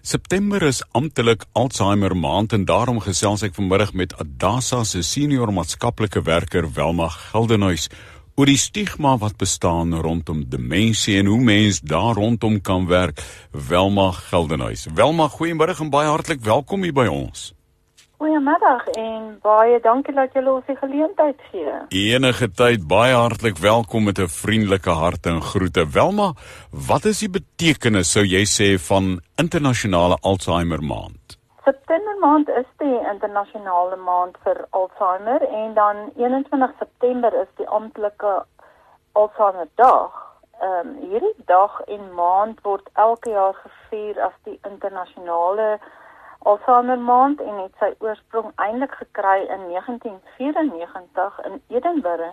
September is amptelik Alzheimer maand en daarom gesels ek vanmiddag met Adasa se senior maatskaplike werker Welma Geldenhuys oor die stigma wat bestaan rondom demensie en hoe mens daar rondom kan werk. Welma Geldenhuys. Welma, goeiemiddag en baie hartlik welkom hier by ons. Goeiemiddag en baie dankie dat julle ons die geleentheid gee. Enige tyd, baie hartlik welkom met 'n vriendelike harte en groete. Welma, wat is die betekenis, sou jy sê, van internasionale Alzheimer maand? September maand is die internasionale maand vir Alzheimer en dan 21 September is die amptelike Alzheimer dag. Hierdie dag en maand word elke jaar gevier as die internasionale Alzheimer maand en het sy oorsprong eintlik gekry in 1994 in Edinburgh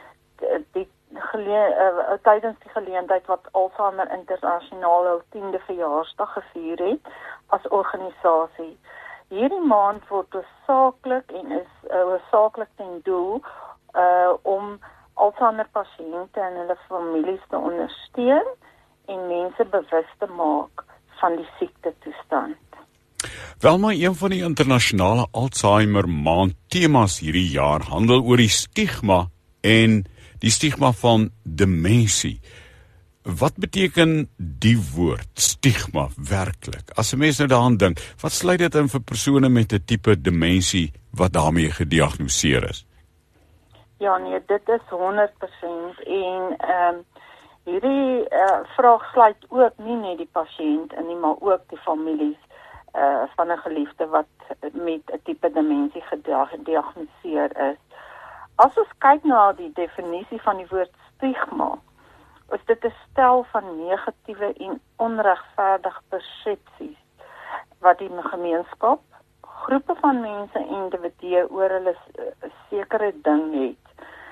tydens die geleentheid wat Alzheimer internasionaal hul 10de verjaarsdag gevier het as organisasie. Hierdie maand word hoofsaaklik en is hoofsaaklik ten doel om Alzheimer pasiënte en hulle families te ondersteun en mense bewus te maak van die siektetoestand. Welma, een van die internasionale Alzheimer maand temas hierdie jaar handel oor die stigma en die stigma van demensie. Wat beteken die woord stigma werklik? As 'n mens nou daaraan dink, wat sluit dit in vir persone met 'n tipe demensie wat daarmee gediagnoseer is? Ja nee, dit is 100% en hierdie vraag sluit ook nie net die pasiënt in nie, maar ook die families van 'n geliefde wat met 'n tipe demensie gediagnoseer is. As ons kyk na die definisie van die woord stigma, is dit 'n stel van negatiewe en onregverdige persepsies wat die gemeenskap, groepe van mense en individue oor hulle 'n sekere ding het.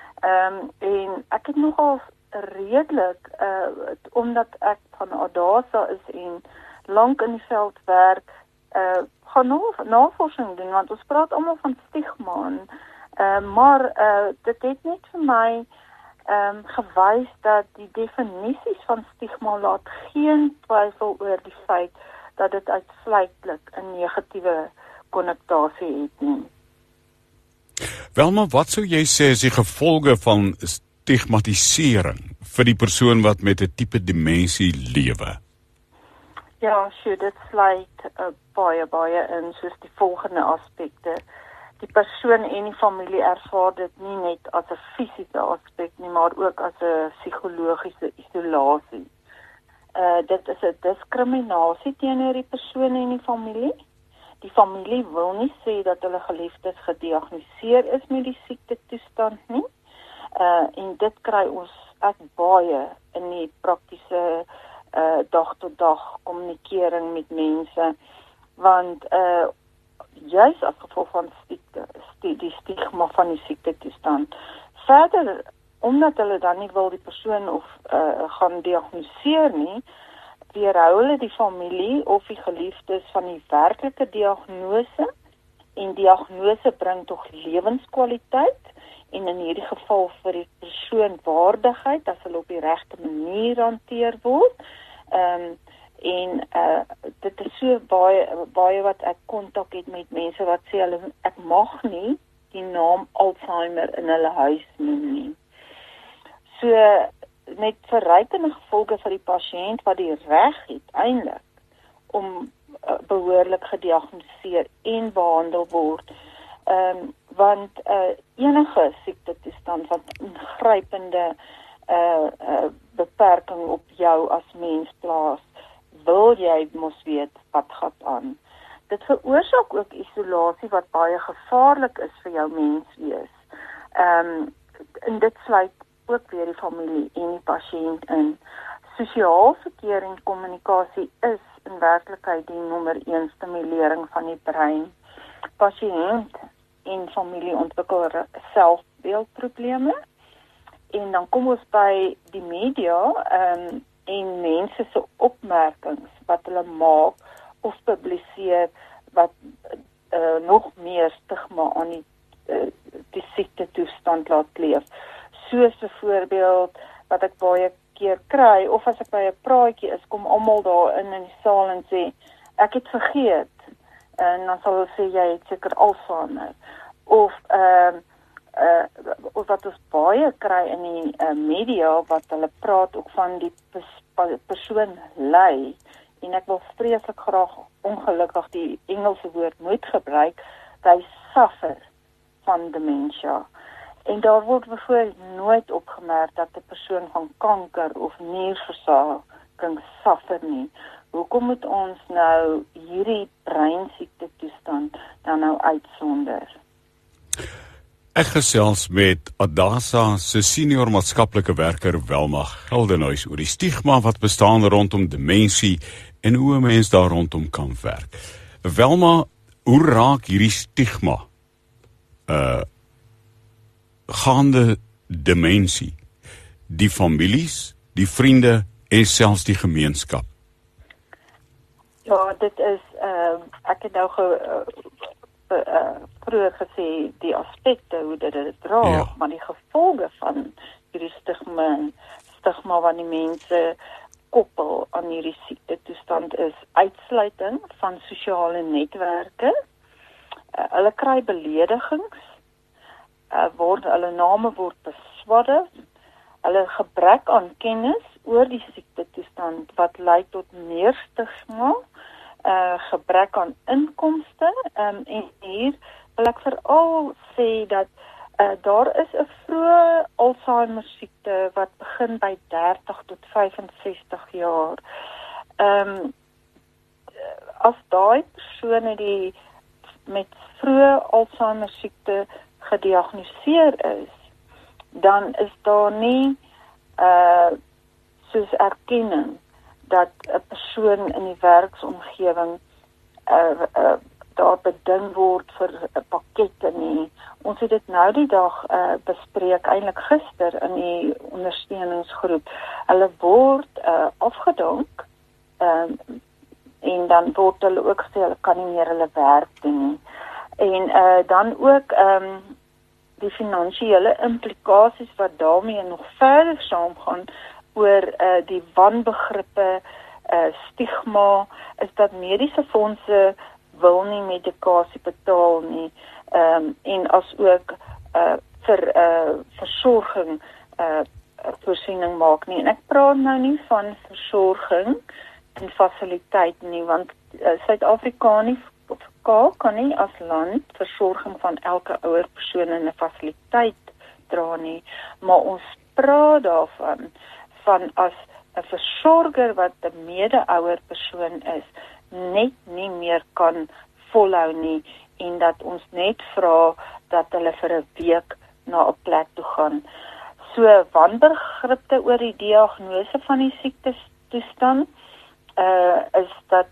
En ek het nogal redelik, omdat ek van Adasa is en lank in die veld werk, gaan navorsing doen, want ons praat almal van stigma, maar dit het net vir my gewys dat die definisies van stigma laat geen twyfel oor die feit dat dit uitsluitlik 'n negatiewe konnotasie het nie. Welma, wat sou jy sê is die gevolge van stigmatisering vir die persoon wat met 'n tipe demensie lewe? Ja, dit sluit baie in soos die volgende aspekte. Die persoon en die familie ervaar dit nie net as 'n fisiese aspek nie, maar ook as 'n psigologiese isolasie. Dit is 'n diskriminasie teenoor die persoon en die familie. Die familie wil nie sê dat hulle geliefdes gediagnoseer is met die siektetoestand nie. En dit kry ons baie in die praktiese dag-tot-dag kommunikering met mense, want juis as gevolg van die stigma van die siektetoestand. Verder, omdat hulle dan nie wil die persoon gaan diagnoseer nie, weerhou hulle die familie of die geliefdes van die werklike diagnose, en diagnose bring tog lewenskwaliteit, en in hierdie geval vir die persoon waardigheid, as hulle op die regte manier hanteer word. Dit is so baie wat ek kontak het met mense wat sê ek mag nie die naam Alzheimer in hulle huis noem nie. So met verrykende gevolge vir die pasiënt wat die reg het eintlik om behoorlik gediagnoseer en behandel word. Want enige siektetoestand wat ingrypende beperking op jou as mens plaas, wil jy mos weet wat gaan aan. Dit veroorsaak ook isolasie wat baie gevaarlik is vir jou menswees. En dit sluit ook weer die familie en die pasiënt in. Sosiaal verkeer en kommunikasie is in werklikheid die nommer 1 stimulering van die brein. Pasiënt en familie ontwikkel selfbeeldprobleme. En dan kom ons by die media en mense se opmerkings wat hulle maak of publiseer wat nog meer stigma aan die siektetoestand laat leef. Soos byvoorbeeld wat ek baie keer kry, of as ek by 'n praatjie is, kom almal daar in die saal en sê, ek het vergeet, en dan sal hulle sê, jy het seker Alzheimer, of wat ons baie kry in die media, wat hulle praat ook van die persoon ly, en ek wil vreeslik graag ongelukkig die Engelse woord moet gebruik, they suffer van dementia. En daar word bijvoorbeeld nooit opgemerk dat 'n persoon van kanker of nierversaking suffer nie. Hoekom moet ons nou hierdie breinsiekte toestand dan nou uitsonder? Ek gesels met Adasa se senior maatskaplike werker Welma Geldenhuys oor die stigma wat bestaan rondom demensie en hoe 'n mens daar rondom kan werk. Welma, hoe raak hierdie stigma gaande demensie die families, die vriende en selfs die gemeenskap? Ja, dit is ek het nou vroeër gesê die aspekte hoe dit dra, Ja. maar die gevolge van hierdie stigma wat die mense koppel aan hierdie siektetoestand is uitsluiting van sosiale netwerke. Hulle kry beledigings, hulle name word beswadder, hulle gebrek aan kennis oor die siektetoestand wat lei tot meer stigma, gebrek aan inkomste, en hier wil ek veral sê dat daar is 'n vroeë Alzheimer siekte wat begin by 30 tot 65 jaar. As daai persone die met vroeë Alzheimer siekte gediagnoseer is, dan is daar nie soos erkenning dat 'n persoon in die werksomgewing daar beding word vir 'n pakkette nie. Ons het dit nou die dag bespreek, eintlik gister in die ondersteuningsgroep. Hulle word afgedank en dan word hulle ook gesê hulle kan nie meer hulle werk doen nie. En dan ook die finansiële implikasies wat daarmee nog verder saamgaan oor die wanbegrippe, stigma, is dat mediese fondse wil nie medikasie betaal nie, en as ook vir versorging voorsiening maak nie. En ek praat nou nie van versorging en fasiliteit nie, want Suid-Afrika kan nie as land versorging van elke ouer persoon in 'n fasiliteit dra nie, maar ons praat daarvan as 'n versorger wat 'n mede-ouer persoon is, net nie meer kan volhou nie, en dat ons net vra dat hulle vir 'n week na 'n plek toe gaan. So wanbegripte oor die diagnose van die siektetoestand is dat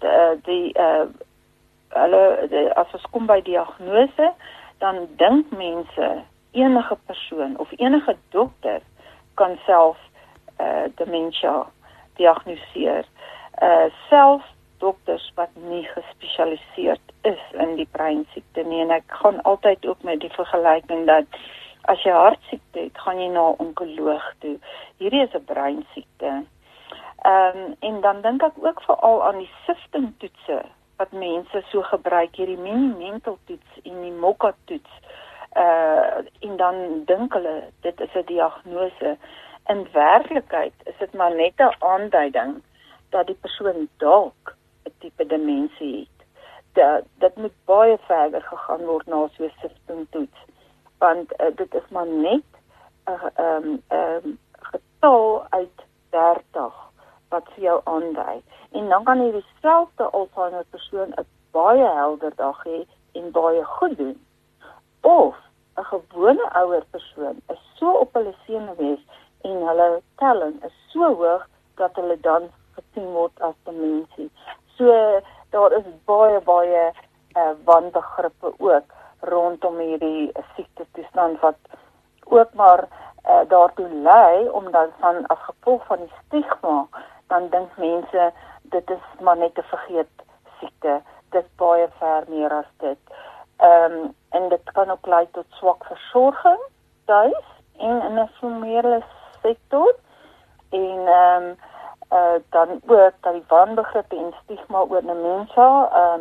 as ons kom by diagnose, dan dink mense enige persoon of enige dokter kan self dementia diagnoseer. Selfs dokters wat nie gespesialiseerd is in die breinsiekte nie. En ek gaan altyd ook met die vergelyking dat as jy hartsiekte het, gaan jy na 'n onkoloog toe. Hierdie is 'n breinsiekte. En dan dink ek ook veral aan die siftingtoetse wat mense so gebruik, hierdie mini-mental toets en die MOCA toets. En dan dink hulle, dit is 'n diagnose. In werklikheid is dit maar net 'n aanduiding dat die persoon dalk 'n tipe demensie het. Dit moet baie verder gegaan word na so 'n siftingtoets, want dit is maar net 'n getal uit 30 wat vir jou aandui. En dan kan jy dieselfde Alzheimer persoon 'n baie helder dag hê en baie goed doen. Of 'n gewone ouer persoon is so op hulle senuwees en hulle telling is so hoog dat hulle dan gesien word as demensie. So daar is baie wanbegrippe ook rondom hierdie siektetoestand wat ook maar daartoe lei, omdat van as gevolg van die stigma, dan dink mense dit is maar net 'n vergeet siekte. Dit is baie ver meer as dit. En dit kan ook lei tot swak versorging tuis en in 'n formele sektor. En dan ook dat die wanbegrippe en stigma oor demensie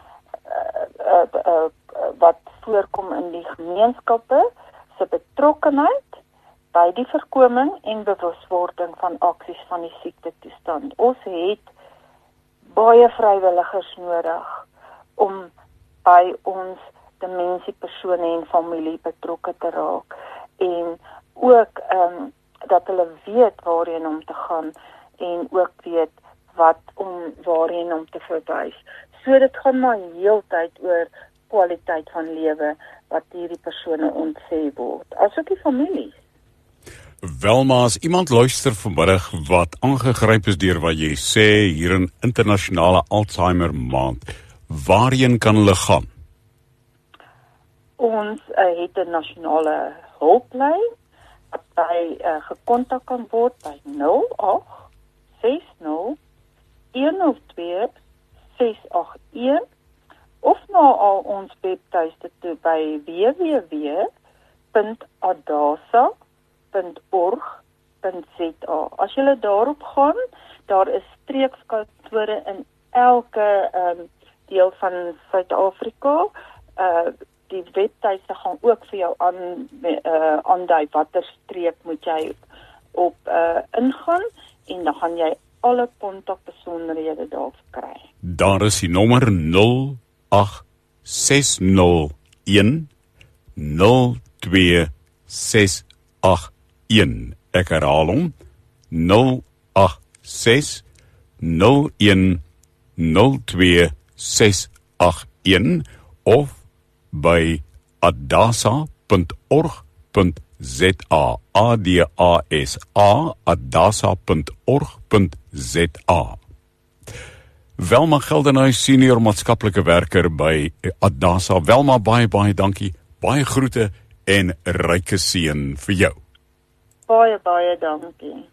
wat voorkom in die gemeenskappe se betrokkenheid by die voorkoming en bewuswording van aksies van die siektetoestand. Ons het baie vrywilligers nodig om by ons demensiepersone en familie betrokke te raak en ook dat hulle weet waarheen om te gaan en ook weet waarheen om te verwys. So dit gaan maar heeltyd oor kwaliteit van lewe wat hierdie persone ontsê word, asook die families. Welma, as iemand luister vanmiddag wat aangegryp is deur wat jy sê hier in internasionale Alzheimer maand, waarheen kan hulle gaan? Ons het 'n nasionale hulplyn wat gekontak kan word by 0860 102 681 of na al ons webtuiste toe by www.adasa.org.za. As jy daarop gaan, daar is streekskantore in elke deel van Suid-Afrika. Die webtuiste gaan ook vir jou aandui watter streek moet jy op ingaan en dan gaan jy alle kontakbesonderhede daar kry. Daar is die nommer 08601 02681. Ek herhaal hom 08601 02681 of by adasa.org.za, adasa.org.za. Welma Geldenhuys, senior maatskaplike werker by Adasa. Welma, baie dankie, baie groete en ryke seën vir jou. Baie dankie.